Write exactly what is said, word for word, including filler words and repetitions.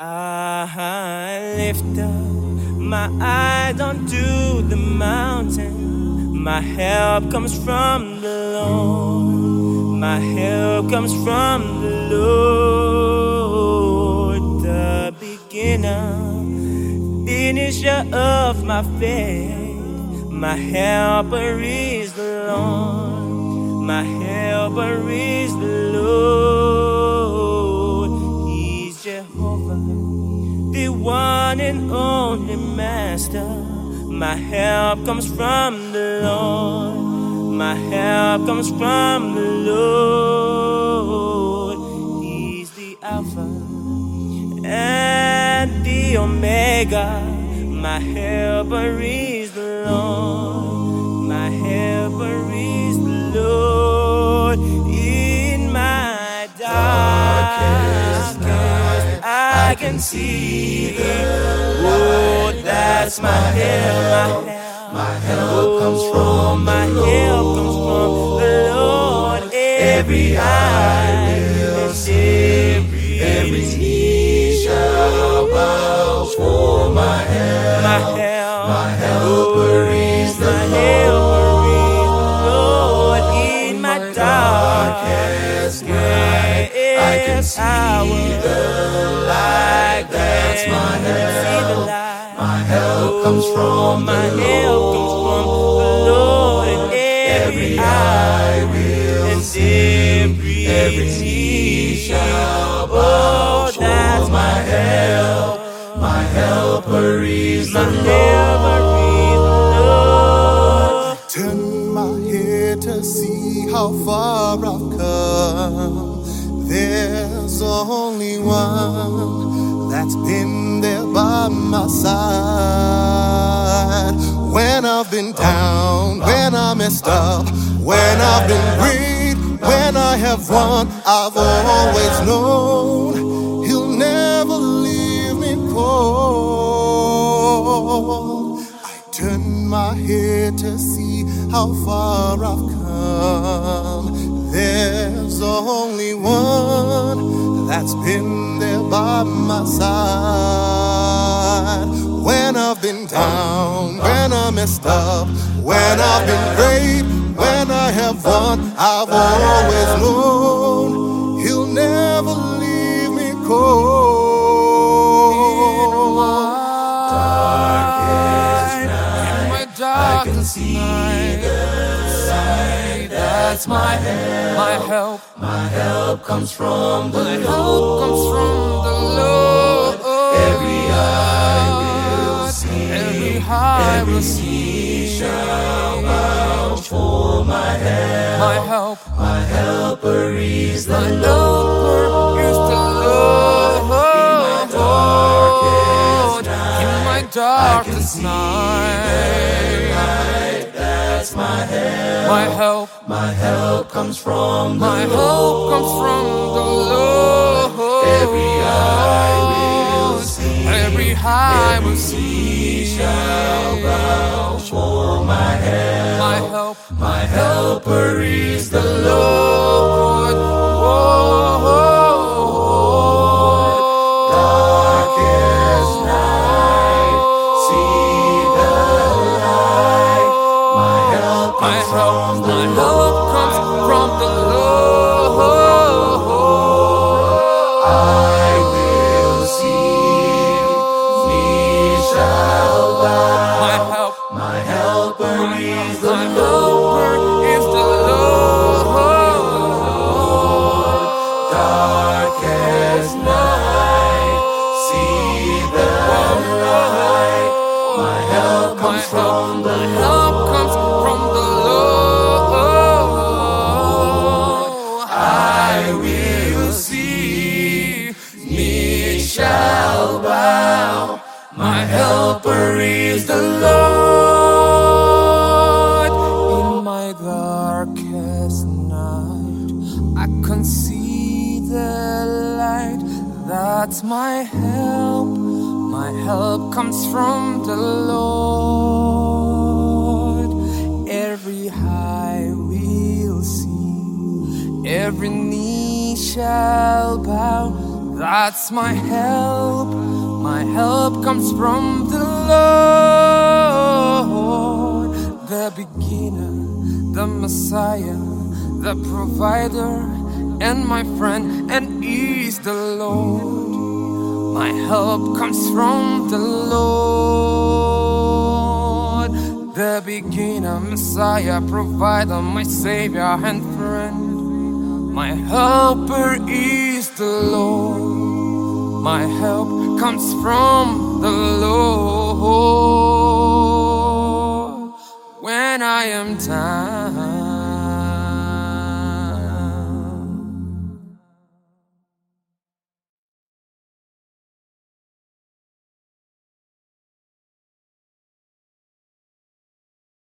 I lift up my eyes onto the mountain. My help comes from the Lord. My help comes from the Lord, the beginner, finisher of my faith. My helper is the Lord. My helper is the Lord. He's Jehovah, the one and only Master. My help comes from the Lord. My help comes from the Lord. He's the Alpha and the Omega. My helper is the Lord. My helper is the Lord. In my darkest night, I can see the Lord. That's my help. My help comes from my the help Lord. comes from the Lord. Every eye will see, every knee shall bow for my help. My help, My helper is the my Lord. helper is the Lord. In my darkest night, I can see the light. That's my help. My help comes from my the help comes from the Lord. And every eye will and see, every every knee shall bow oh, for that's my help. My helper is the my Lord. helper is the Lord. Turn my head to see how far I've come. There's only one that's been there by my side. When I've been down, when I messed up, when I've been great, when I have won, I've always known He'll never leave me cold. I turn my head to see how far I've come. There's only one that's been there by my side. When I've been down, when I messed up, when I've been great, when I have won, I've always known He'll never leave me cold. Darkest night, I can see the light. That's my help. My help, My help comes from the my Lord. help comes from the Lord. Every eye will see, Every eye will see. knee shall bow for my help. My help, My helper is the my Lord. helper is the Lord. Darkest In my I can darkest see night, the light. That's my help. my help, My help comes from the my Lord. help comes from the Lord. Every eye will see, Every eye will see. shall bow for my help. My help, My helper is the Lord. Lord. Darkest night, see the light. My help My comes help, from the my Lord. help comes from the Lord. I will see, knee shall bow. My help, My helper is the my Lord. helper is the Lord. Darkest night, see the light. My help My comes help, from the my Lord. help comes from the Lord. I will see, knee shall bow. My helper is the Lord. In my darkest night, I can see the light. That's my help. My help comes from the Lord. Every eye will see, every knee shall bow. that's my help. My help comes from the Lord, the beginner, the Messiah, the provider, and my friend, and He's the Lord. My help comes from the Lord, the beginner, Messiah, provider, my Savior and friend. My helper is the Lord. My help comes from the Lord. When I am down,